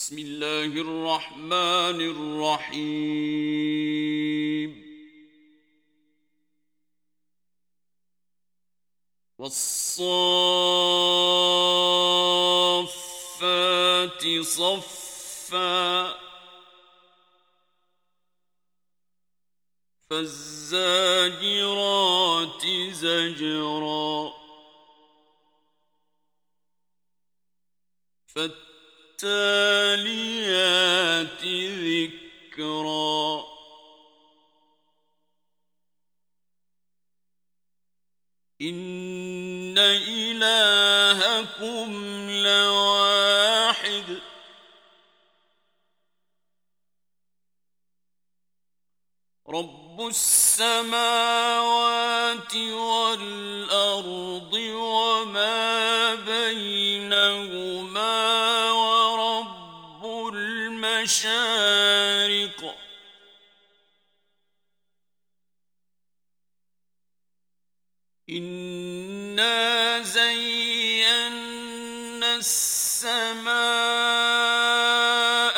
بسم الله الرحمن الرحيم والصافات صفا فالزاجرات زجرا فالتاليات ذكرا إن إلهكم لواحد رب السماوات والأرض وما بينهما ورب المشارق إنا زينا السماء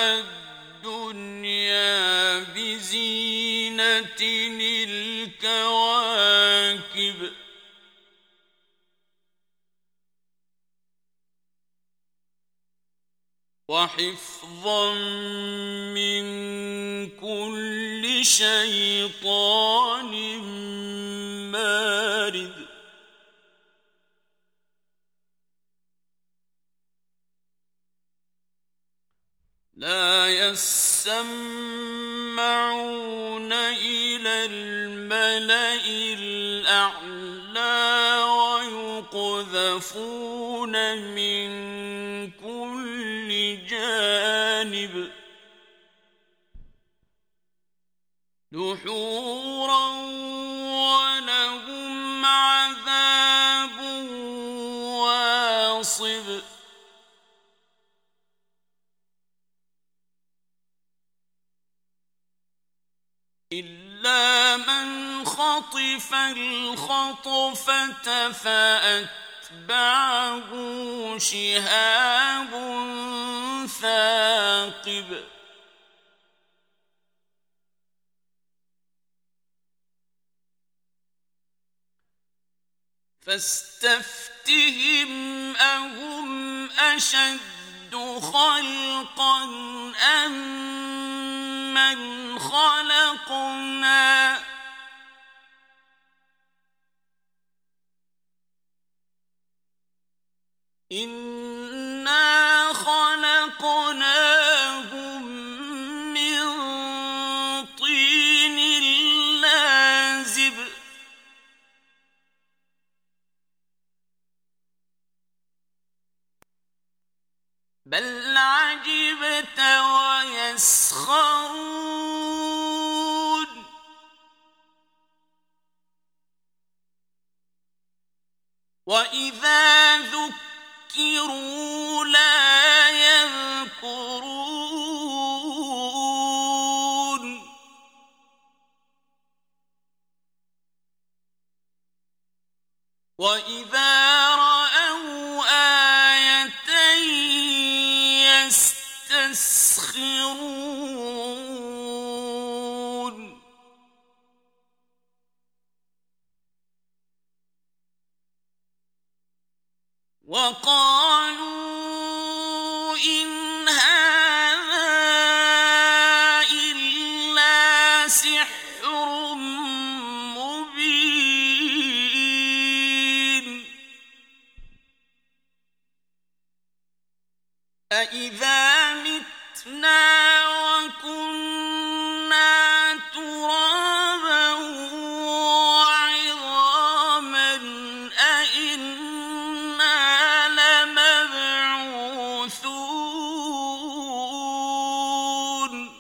الدنيا بزينة الكواكب وحفظا من كل شيطان مارد لا يسمعون إلى الملأ الأعلى ويقذفون من كل جانب دحورا ولهم عذاب واصب إلا من خطف الخطفة فأتبعه شهاب ثاقب فاستفتهم أهم أشد خلقا أم من خلقنا إنا خلقناهم من طين لازب بل عجبت ويسخرون وإذا ذكروا لا يذكرون وإذا رأوا آية يستسخرون وقالوا إن هذا إلا سحر مبين أإذا متنا وكنا ترابا وعظاما أإنا لمبعوثون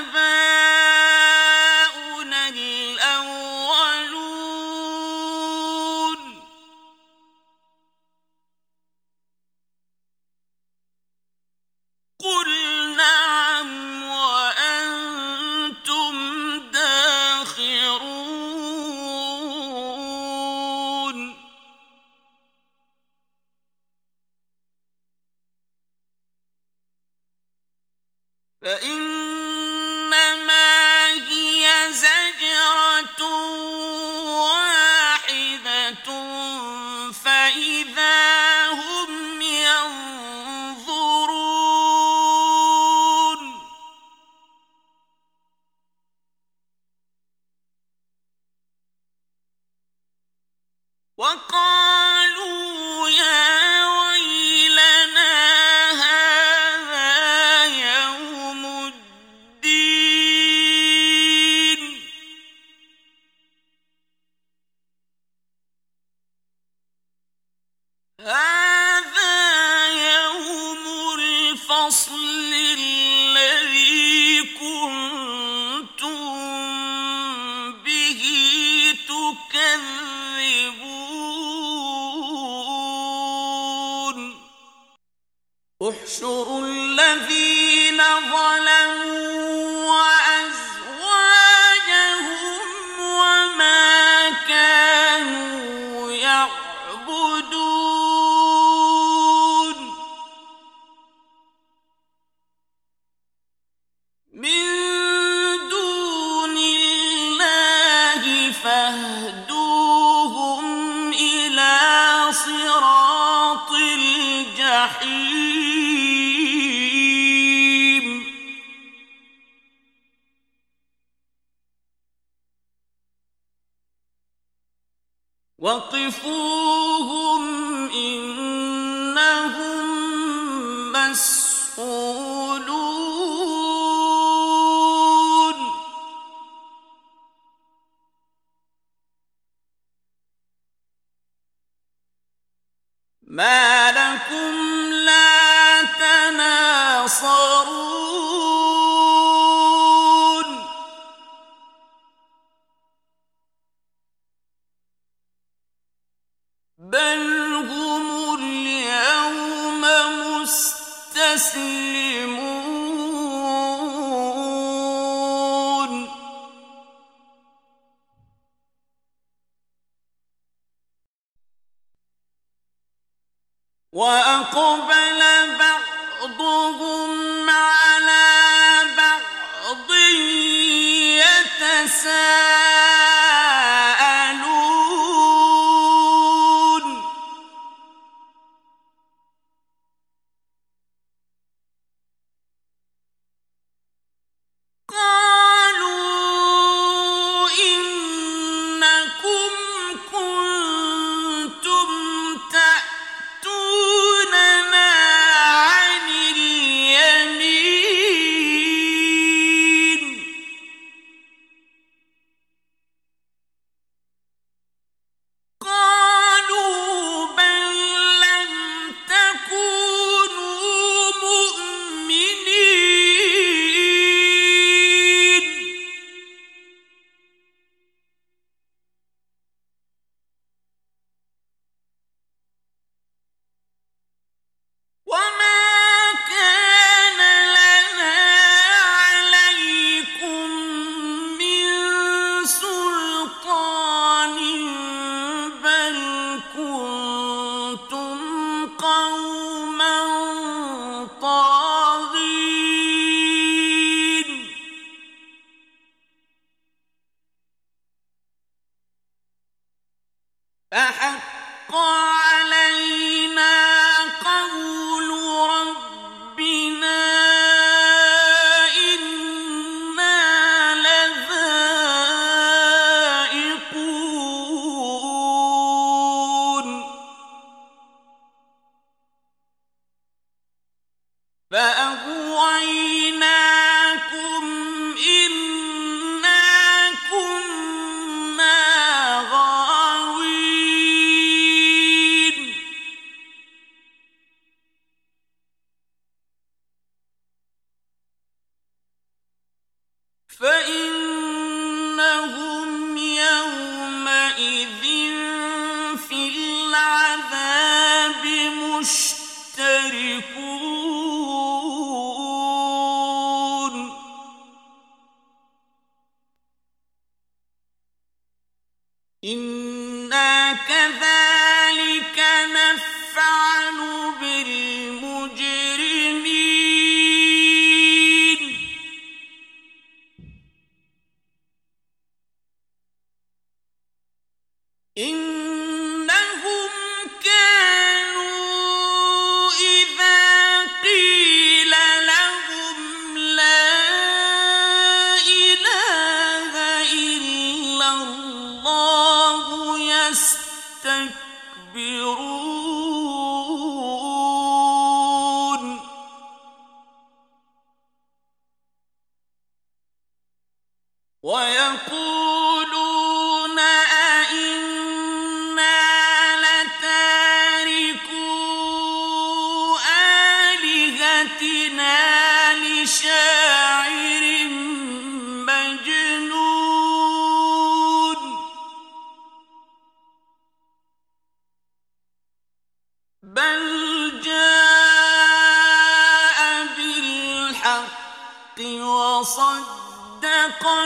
أوآباؤنا الأولون فإنما هي زجرة واحدة فإذا هم ينظرون وقالوا يا ويلنا هذا يوم الدين هذا يوم الفصل الذي كنتم به تكذبون احشروا الذين ظلموا وأزواجهم وما كانوا يعبدون من دون الله فاهدوهم إلى صراط الجحيم وقفوهم إنهم مسئولون ما لكم لا تناصرون بل هم اليوم مستسلمون وأقبل بعضهم على بعض يتساءلون قالوا إنكم كنتم تأتوننا عن اليمين قالوا بل لم تكونوا مؤمنين وما كان لنا عليكم من سلطان بل كنتم قوما طاغين فحق علينا قول ربنا إنا لذائقون فأغويناكم إنا كنا غاوين فإنهم يومئذ في العذاب مشتركون إنا كذلك نفعل بالمجرمين إنهم كانوا إذا قيل لهم لا إله إلا الله يستكبرون ويقولون أئنا لتاركو آلهتنا لشاعر مجنون بل جاء بالحق وصدق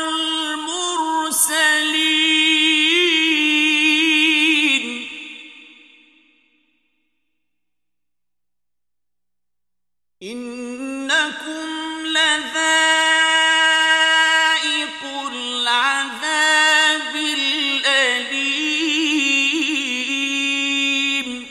المرسلين إنكم لذائق العذاب الأليم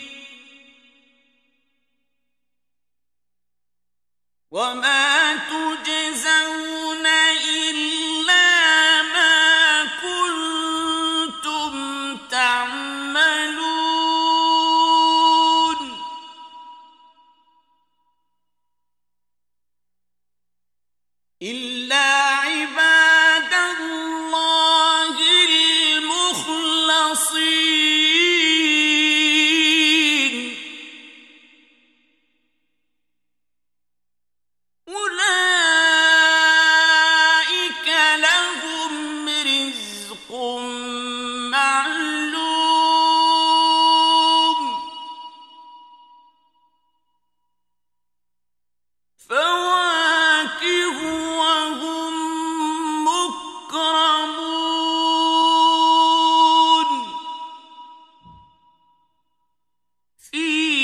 وما تجزون إلا ما كنتم تعملون إلا عباد الله المخلصين أولئك لهم رزق معلوم فواكه وهم مكرمون في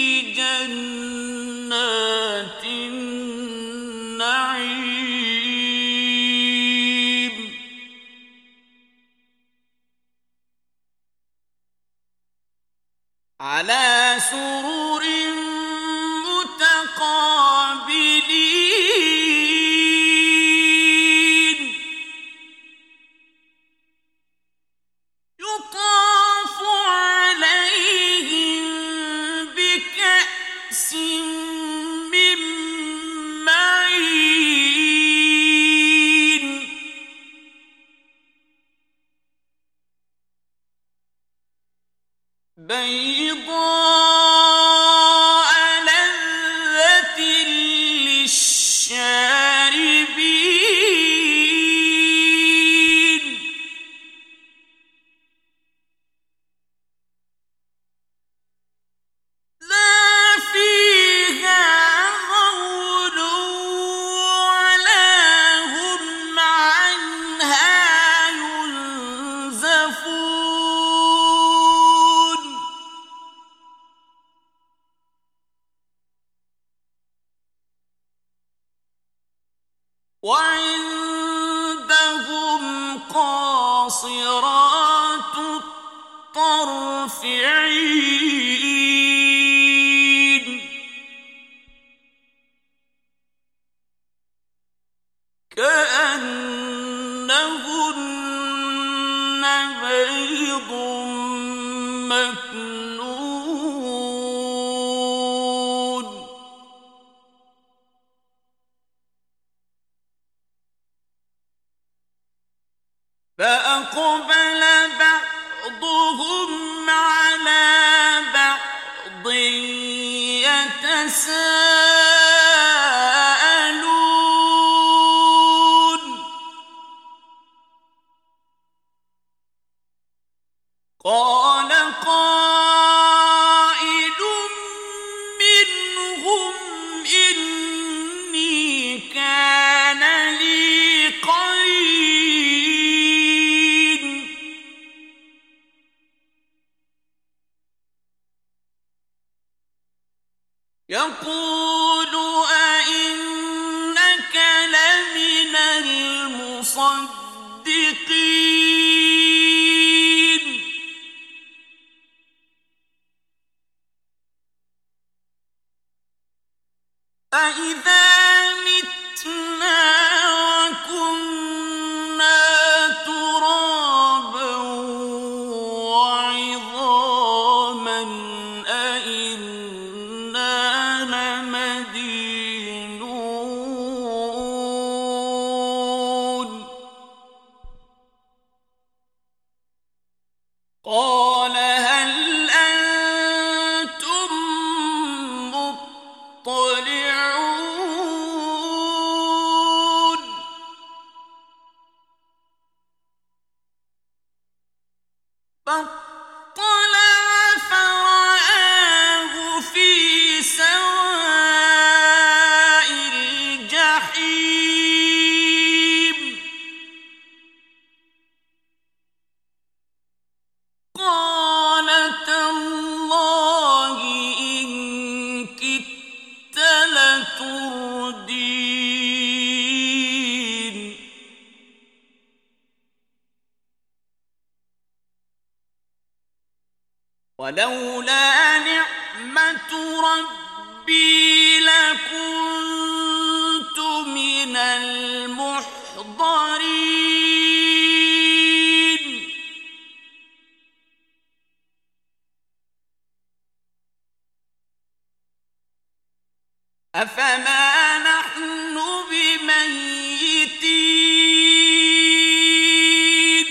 جنات النعيم على سرر متقابلين يطاف عليهم بكأس من معين بيضاء لذة للشاربين لا فيها غول ولا هم عنها ينزفون وعندهم قاصرات الطرف عين كأنهن بيض مكنون فأقبل بعضهم على بعض يتساءلون قال قائل منهم إني كان لي قرين يقول أئنك لمن المصدقين أَإِذَا مِتْنَا وَكُنَّا تُرَابًا وَعِظَامًا أَإِنَّا لَمَدِينُونَ قَالَ هَلْ أَنتُم مُّطَّلِعُونَ فَاطَّلَعَ فَرَآهُ فِي سَوَاءِ الْجَحِيمِ قَالَ تَاللَّهِ إِن كِدتَّ لَتُرْدِينِ وَلَوْلَا نِعْمَةُ رَبِّي لَكُنتُ مِنَ الْمُحْضَرِينَ أَفَمَا نَحْنُ بِمَيِّتِينَ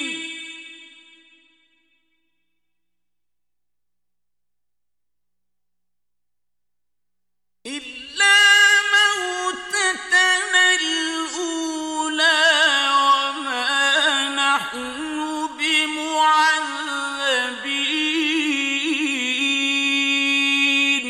إِلَّا مَوْتَتَنَا الْأُولَىٰ وَمَا نَحْنُ بِمُعَذَّبِينَ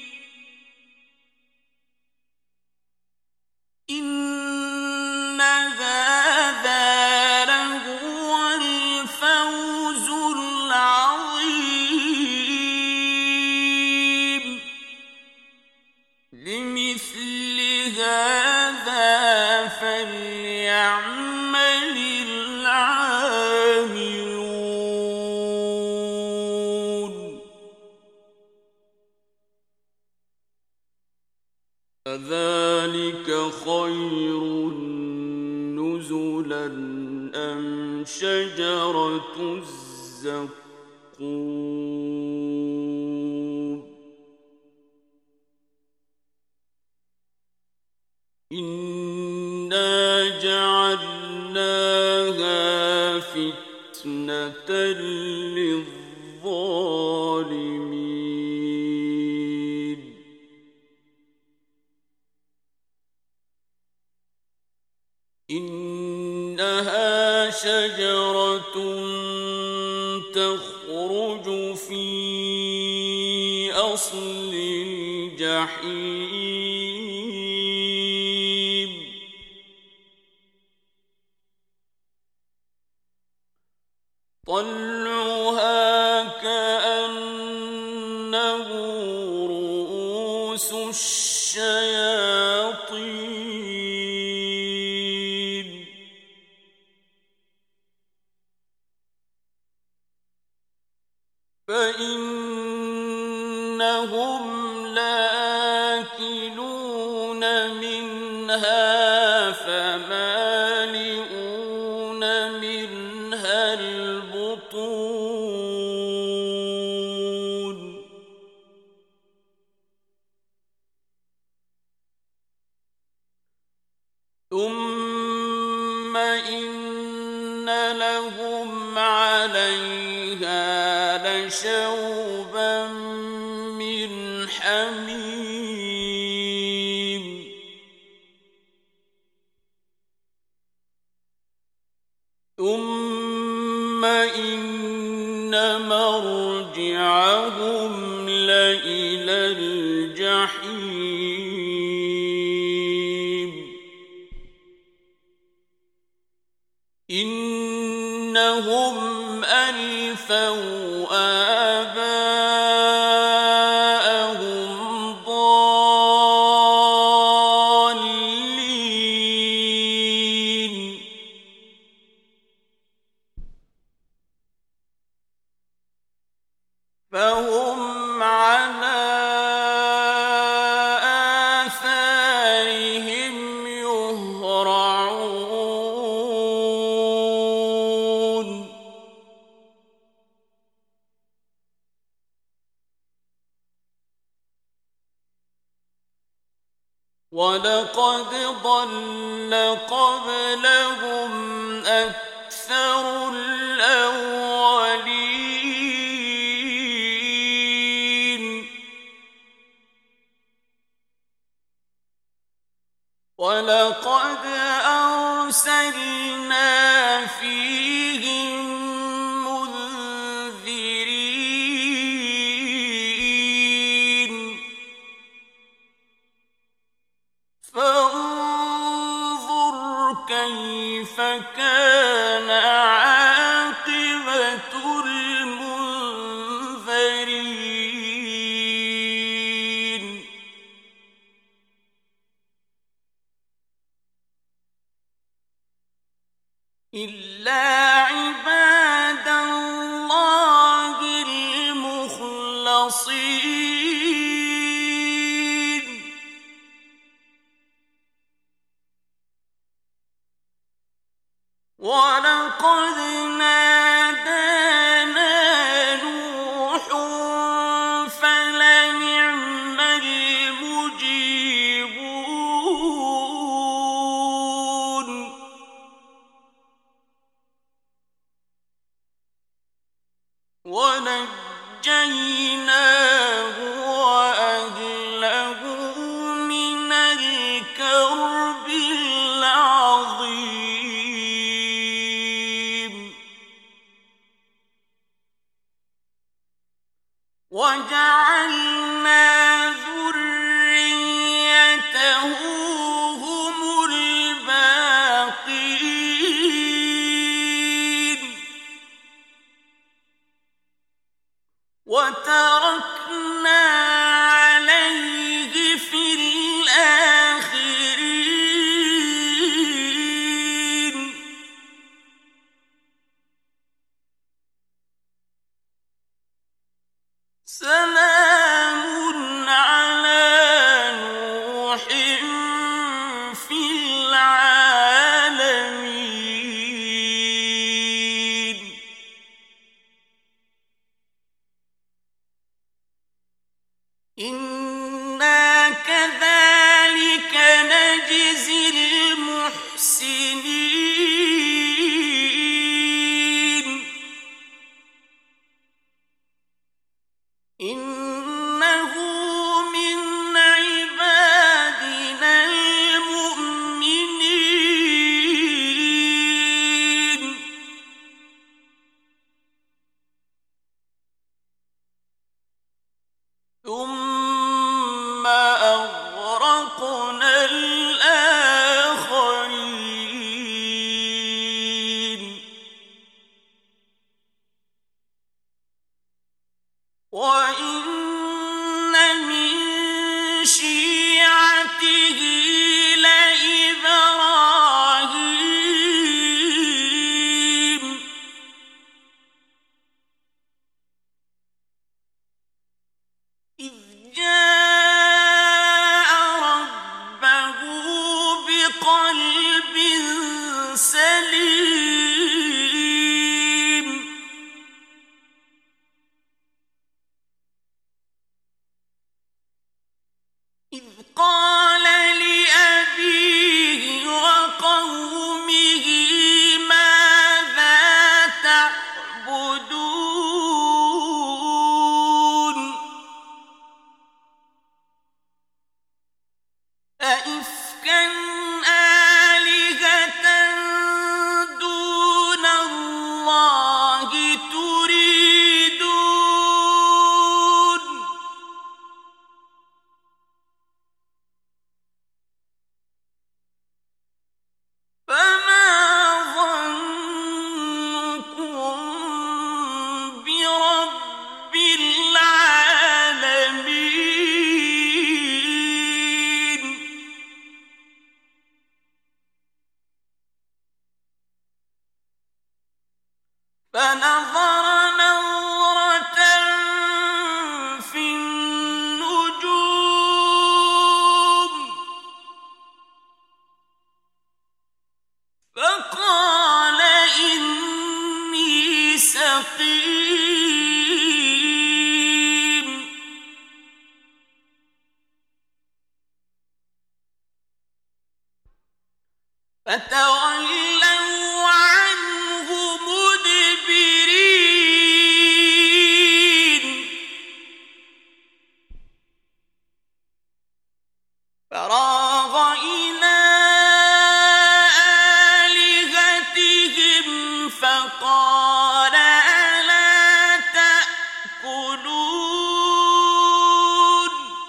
إِنَّ هَٰذَا لَهُوَ الْفَوْزُ الْعَظِيمُ لِمِثْلِ هَٰذَا فَلْيَعْمَلِ الْعَامِلُونَ أَذَٰلِكَ خَيْرٌ نُّزُلًا أَمْ شَجَرَةُ الزَّقُّومِ إِنَّا جَعَلْنَاهَا فِتْنَةً لِّلظَّالِمِينَ إِنَّهَا شَجَرَةٌ تَخْرُجُ فِي أَصْلِ الْجَحِيمِ طَلْعُهَا كَأَنَّهُ رُءُوسُ الشَّيَاطِينِ فَإِنَّهُمْ لَآكِلُونَ مِنْهَا فَمَالِئُونَ مِنْهَا الْبُطُونَ ثُمَّ إِنَّ لَهُمْ عَلَيْهَا لَشَوْبًا مِّنْ حَمِيمٍ ثُمَّ إِنَّ مَرْجِعَهُمْ لَإِلَى الْجَحِيمِ إِنَّهُمْ أَلْفَوْا آبَاءَهُمْ ضَالِّينَ فَهُمْ عَلَىٰ وَلَقَدْ ضَلَّ قَبْلَهُمْ أَكْثَرُ الْأَوَّلِينَ وَلَقَدْ أَرْسَلْنَا فِيهِم مُّنذِرِينَ فَانظُرْ كَيْفَ كَانَ عَاقِبَةُ الْمُنذَرِينَ إِلَّا عِبَادَ اللَّهِ الْمُخْلَصِينَ وَلَقَدْ نَادَانَا نُوحٌ فَلَنِعْمَ الْمُجِيبُونَ وَنَجَّيْنَاهُ وَأَهْلَهُ مِنَ الْكَرْبِ الْعَظِيمِ وَجَعَلْنَا ذُرِّيَّتَهُ هُمُ الْبَاقِينَ وَتَرَكْنَا عَلَيْهِ فِي الْآخِرِينَ سَلَامٌ عَلَىٰ نُوحٍ فِي الْعَالَمِينَ إِنَّا كَذَٰلِكَ نَجْزِي الْمُحْسِنِينَ إِنَّهُ مِنْ عِبَادِنَا الْمُؤْمِنِينَ ثُمَّ أَغْرَقْنَا الْآخَرِينَ وَإِنَّ مِن شِيعَتِهِ لَإِبْرَاهِيمَ إِذْ جَاءَ رَبَّهُ بِقَلْبٍ سَلِيمٍ. فَتَوَلَّوْا عَنْهُ مُدْبِرِينَ فَرَاغَ إِلَىٰ آلِهَتِهِمْ فَقَالَ أَلَا تَأْكُلُونَ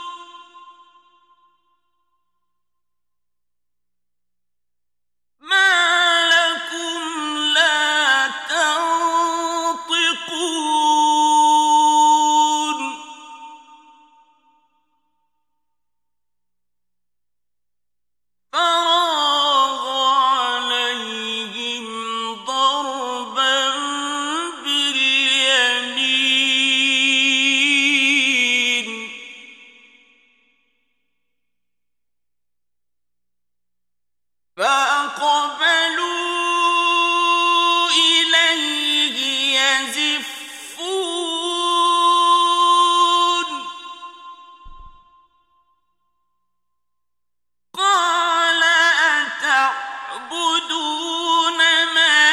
مَا لَكُمْ لَا تَنطِقُونَ فَرَاغَ عَلَيْهِمْ ضَرْبًا بِالْيَمِينِ فَأَقْبَلُوا إِلَيْهِ يَزِفُّونَ قَالَ أَتَعْبُدُونَ مَا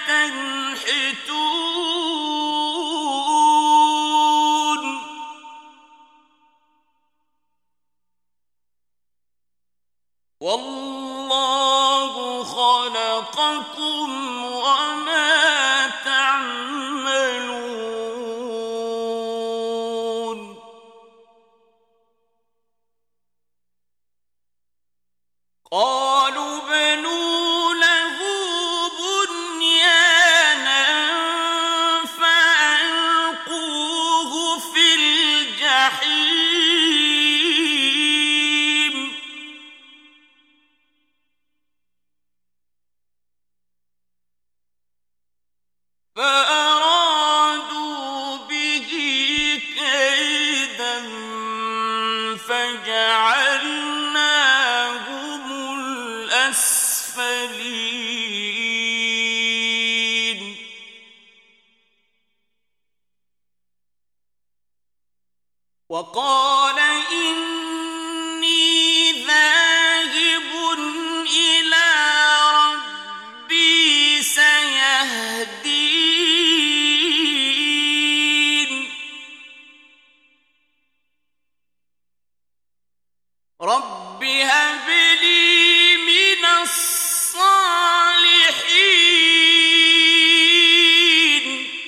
تَنْحِتُونَ وَاللَّهُ خَلَقَكُمْ وَمَا تَعْمَلُونَ قَالُوا ابْنُوا لَهُ بُنْيَانًا فَأَلْقُوهُ فِي الْجَحِيمِ فَأَرَادُوا بِهِ كَيْدًا فَجَعَلْنَاهُمُ الْأَسْفَلِينَ وَقَالَ إِنِّي ذَاهِبٌ إِلَىٰ رَبِّي سَيَهْدِينِ رَبِّ هَبْ لِي مِنَ الصَّالِحِينَ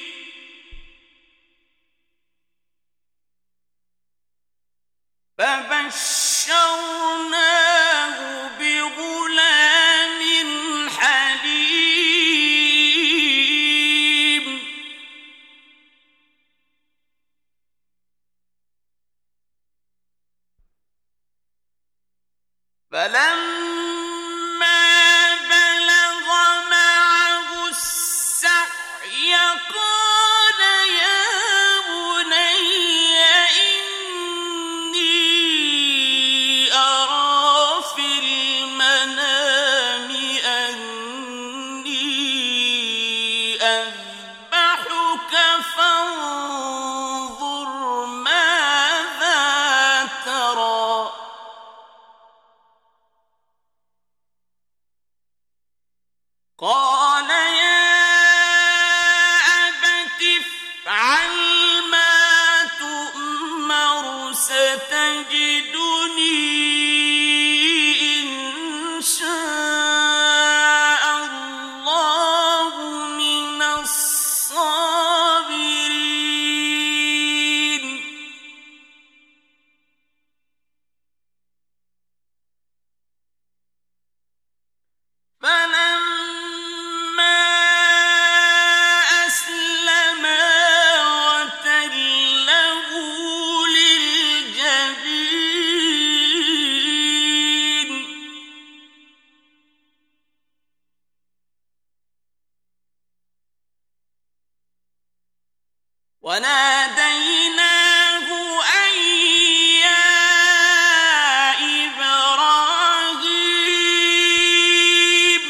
فَبَشَّرْنَاهُ بِغُلَامٍ حَلِيمٍ فَلَمَّا بَلَغَ مَعَهُ السَّعْيَ قَالَ يَا بُنَيَّ إِنِّي أَرَىٰ فِي الْمَنَامِ أَنِّي أَذْبَحُكَ فَانظُرْ مَاذَا تَرَىٰ قَالَ يَا أَبَتِ افْعَلْ مَا تُؤْمَرُ سَتَجِدُنِي إِن شَاءَ اللَّهُ مِنَ الصَّابِرِينَ فَلَمَّا أَسْلَمَا وَتَلَّهُ لِلْجَبِينِ وَنَادَيْنَاهُ أَن يَا إِبْرَاهِيمُ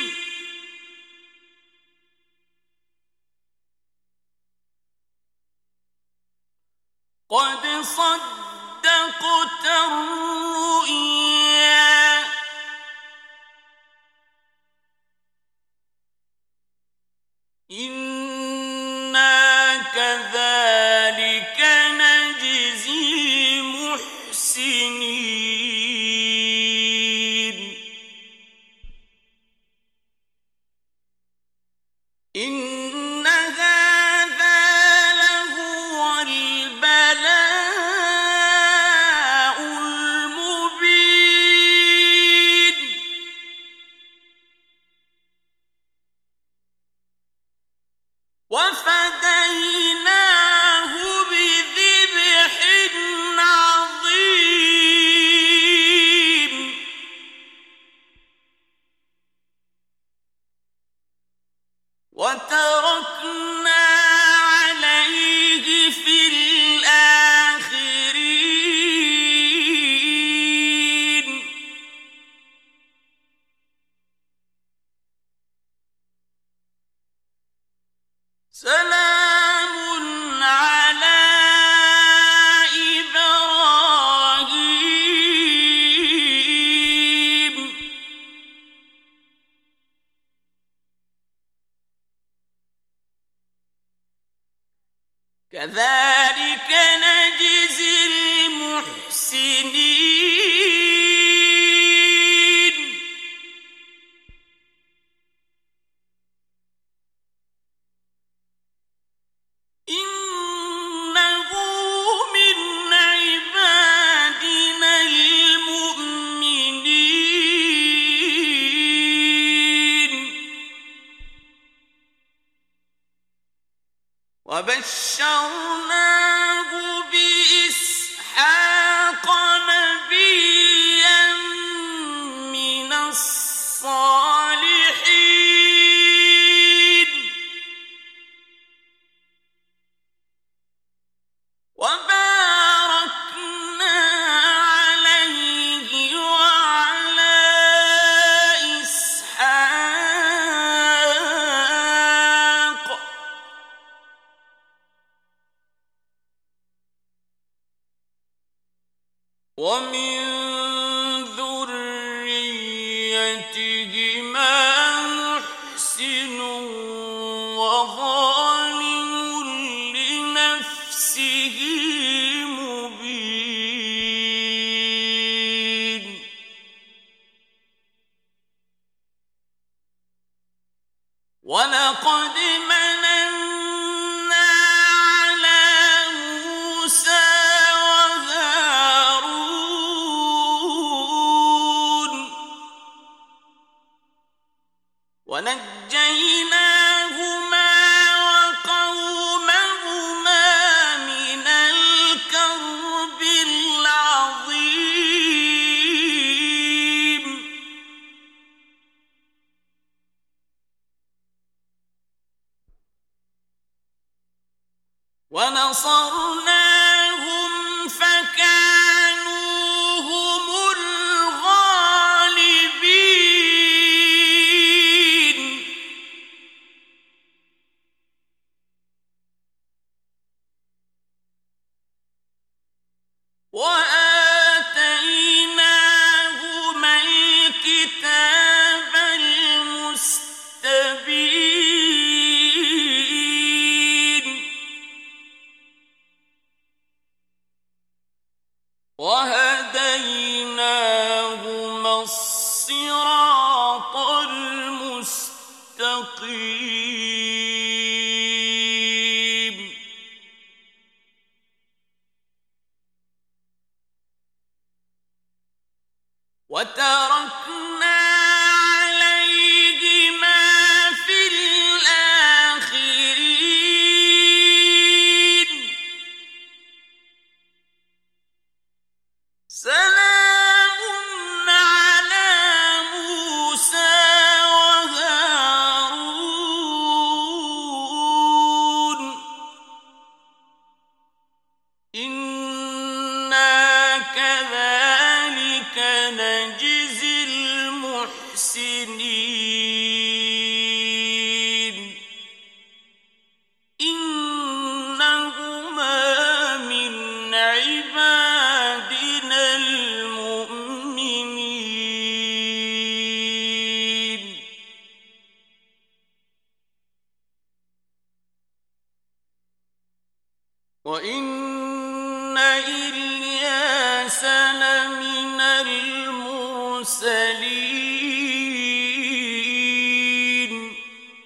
قَدْ صَدَّقْتَ الرُّؤْيَا نجزي المحسنين إنه من عبادنا المؤمنين وبشرناه بإسحاق نبيا من الصالحين وباركنا عليه وعلى إسحاق ومن ذريتهما محسن وظالم لنفسه مبين ولقد مننا على موسى وهارون ونجيناهما وقومهما من الكرب العظيم ونصرناهم فكانوا هم الغالبين وآتيناهما الكتاب المستبين وهديناهما الصراط المستقيم وتركنا عليهما في الآخرين سلام على موسى وهارون إنا كذلك نجزي المحسنين إنهما من عبادنا المؤمنين وإن إلياس لمن المرسلين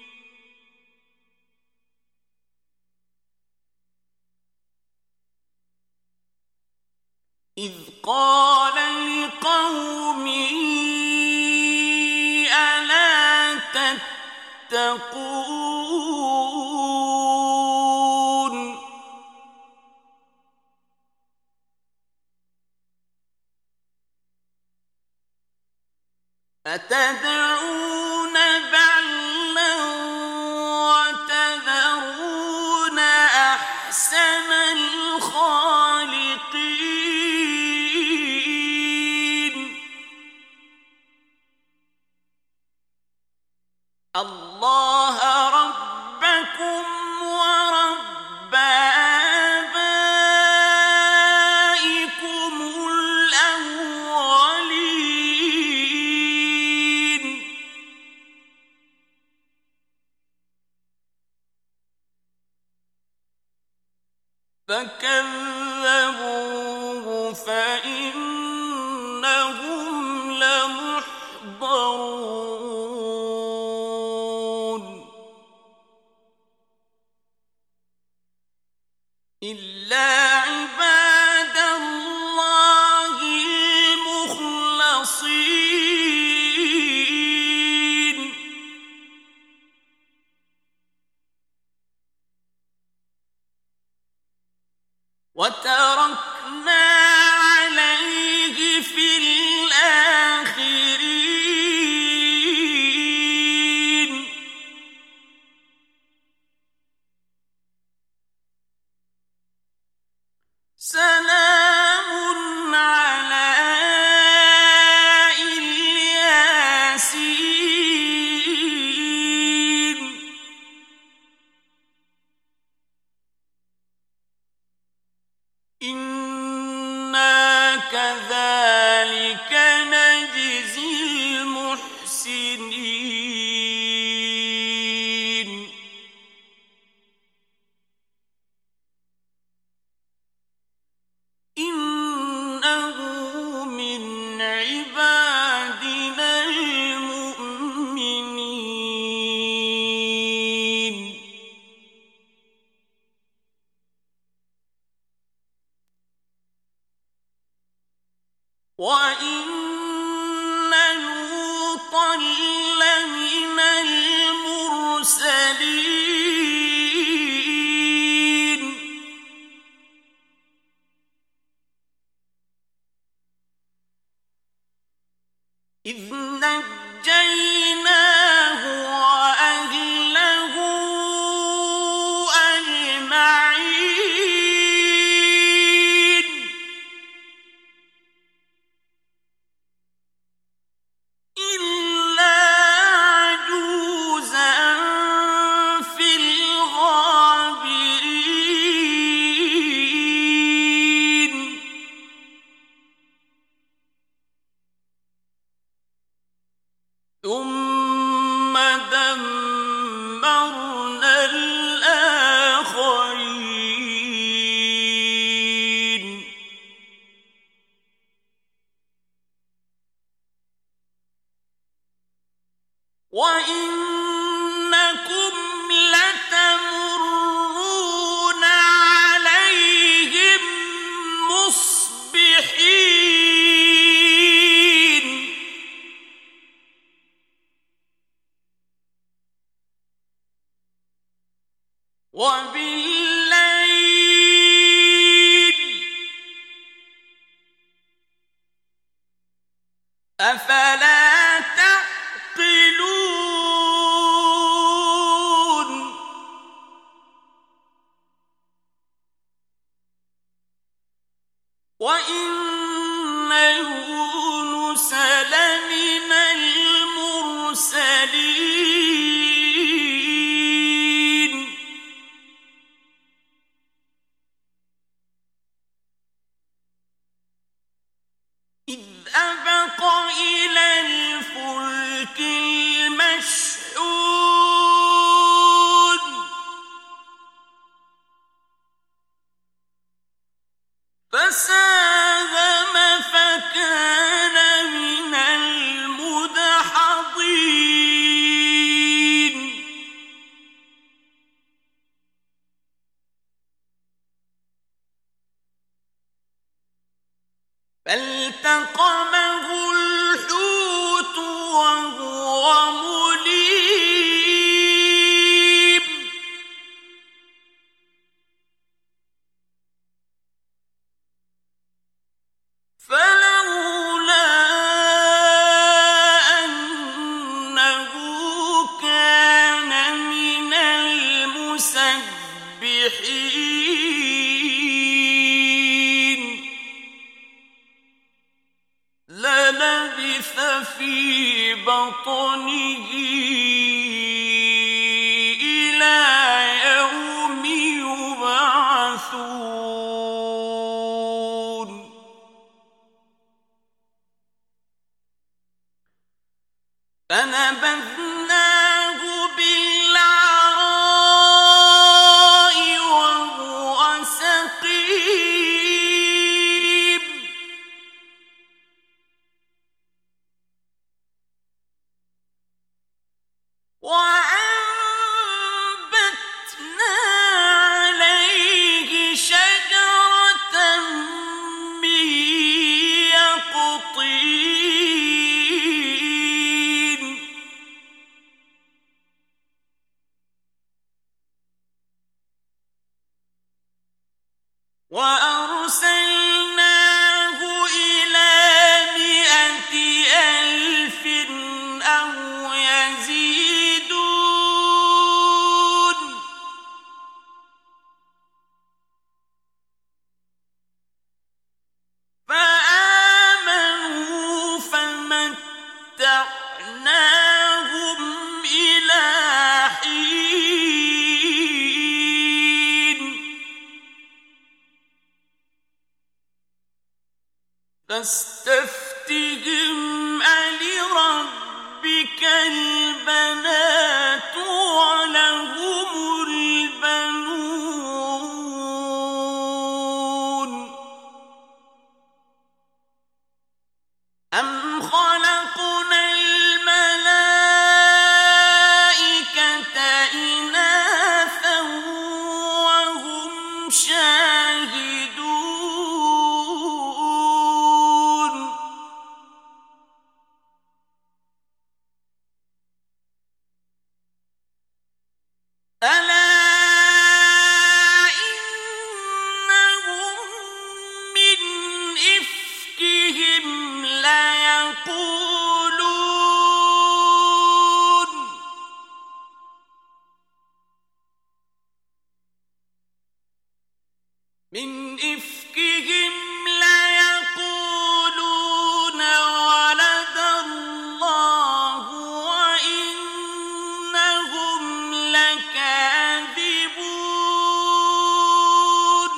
إذ قال لقومه ألا تتقون أتدعون بعلا وتذرون أحسن الخالقين الله ربكم ورب آبائكم الأولين كذبوه فإنهم لمحضرون إلا عباد الله المخلصين وتركنا عليه في الآخرين سلام على الياسين إنا كذلك نجزي المحسنين إنه من عبادنا المؤمنين وإن لوطا لمن المرسلين إذ نجيناه وأهله أجمعين إلا عجوزا في الغابرين ثم دمرنا الآخرين وإنكم لتمرون عليهم مصبحين وبالليل أفلا تعقلون وإن يونس لمن المرسلين إذ أبق إلى الفلك المشحون فساهم فكان من المدحضين فالتقمه الحوت وهو مليم فلولا أنه كان من المسبحين للبث في بطنه إلى يوم يبعثون فنبذناه بالعراء وهو سقيم وأرسلناه إلى 100,000 أو يزيدون فآمنوا فمتعناهم إلى حين فاستفتهم ألربك البنات ولهم البنون أم خلقنا الملائكة إناثا وهم شاهدون ألا إنهم من إفكهم ليقولون ولد الله وإنهم لكاذبون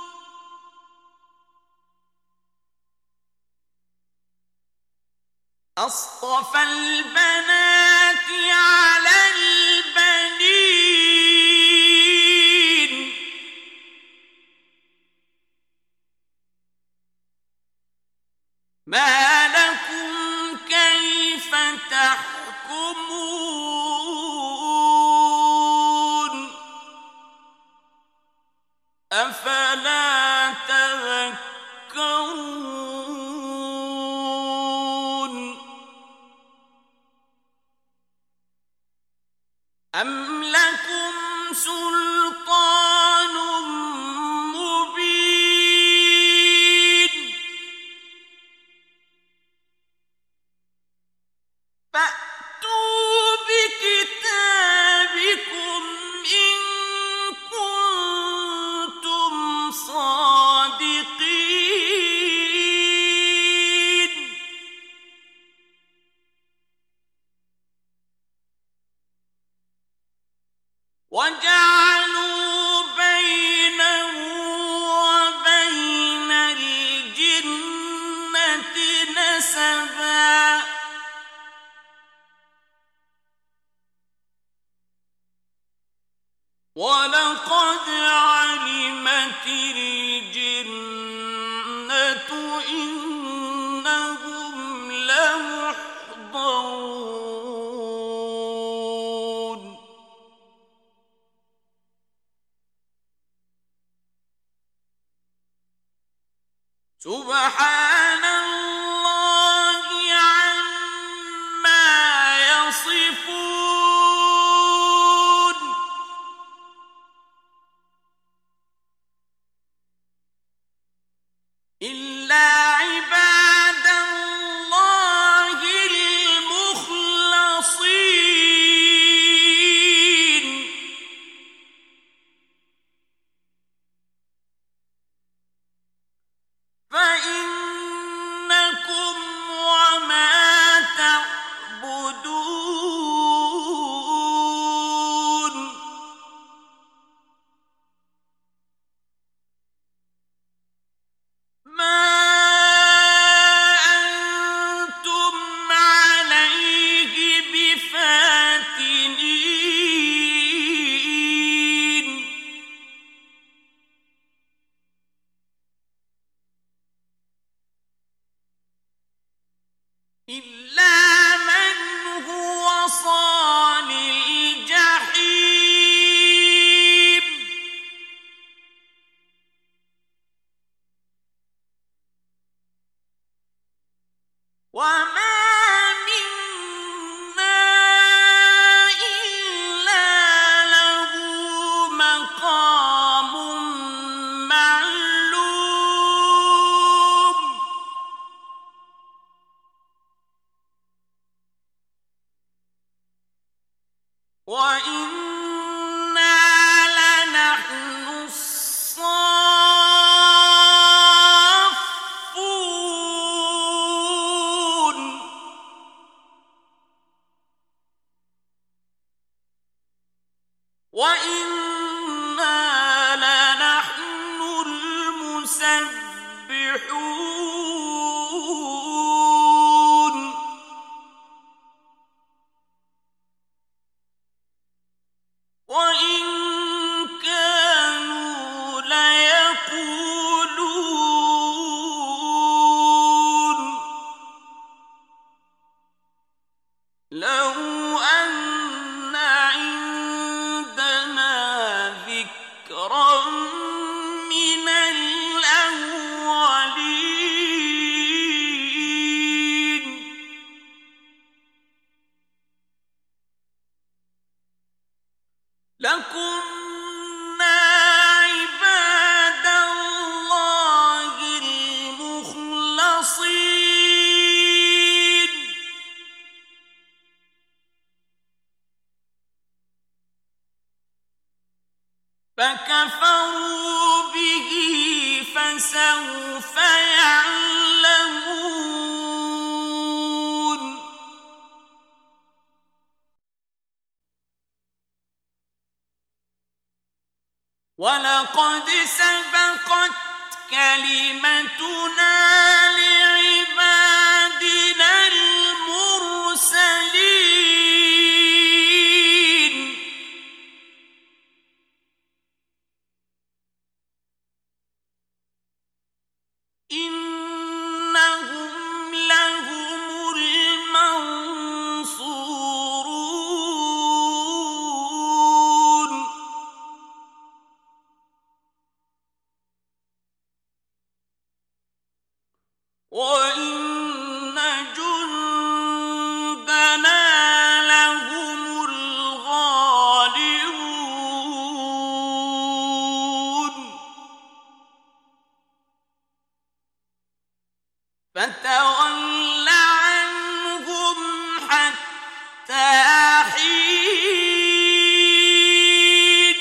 أصطفى البنات على البنين ما لكم كيف تحكمون أفلا تذكرون أم لكم سلطان مبين فأتوا بكتابكم إن كنتم صادقين وجعلوا بينه وبين الجنة نسبا ولقد علمت الجنة إنهم لمحضرون سبحان الله عما يصفون إلا عباد الله المخلصين فإنكم وما تعبدون ما أنتم عليه بفاتنين إلا من هو صال الجحيم وما منا إلا له مقام معلوم يسبحون وإن كانوا ليقولون لو أن عندنا ذكرا من الأولين لكنا عباد الله المخلصين فكفروا به فسوف يعلمون ولقد سبقت كلمتنا لعبادنا المرسلين إنهم لهم المنصورون وإن جندنا لهم الغالبون فتول عنهم حتى حين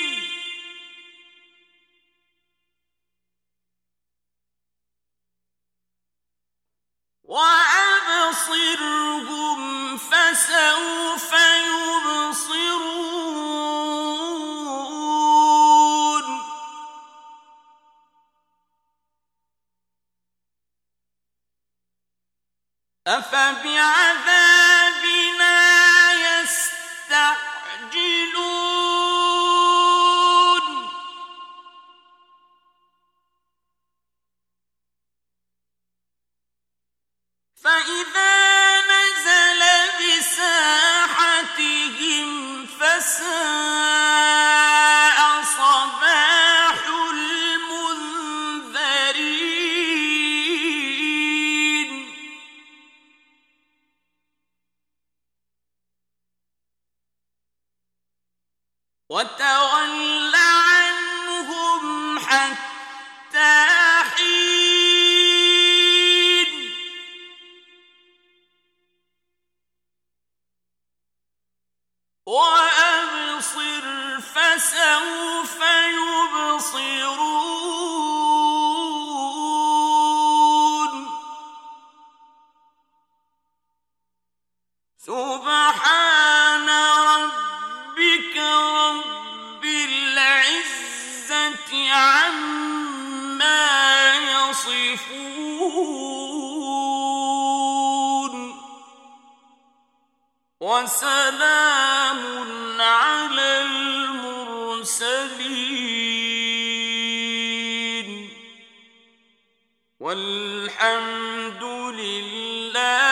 وأبصرهم فسوف يبصرون أفبعذابنا يستعجلون فإذا نزل بساحتهم فساء صباح المنذرين وتول عنهم حتى حين وأبصر فسوف يبصرون سبحان ربك رب العزة عما يصفون وسلام على المرسلين والحمد لله